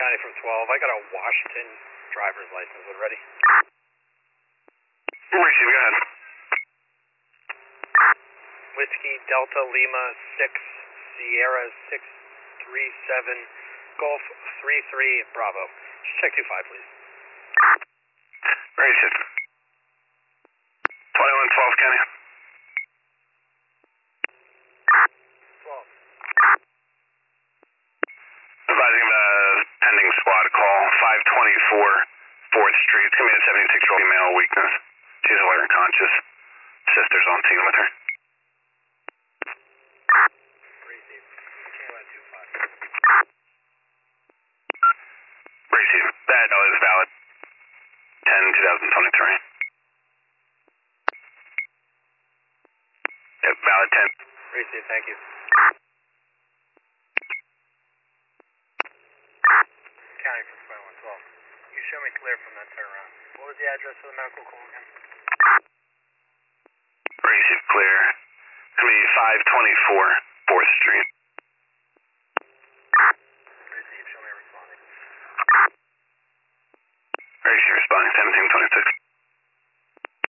County from 12. I got a Washington driver's license. Are ready? Receive, go ahead. Whiskey Delta Lima 6 Sierra 637 Golf 33 Bravo. Just check 25, please. Receive. 2112 County. 12. Advising of a pending squad call, 524 4th Street. It's going to be a 76-year-old female, weakness. She's aware and conscious. Sister's on scene with her. Receive. Continue at 25. Receive. That is valid. 10/2023. Yep, valid 10. Receive, thank you. County from 2112. You show me clear from that turnaround. What was the address of the medical call again? Receive clear. It's going to be 524 4th Street. Receive, show me responding. Receive responding 1726.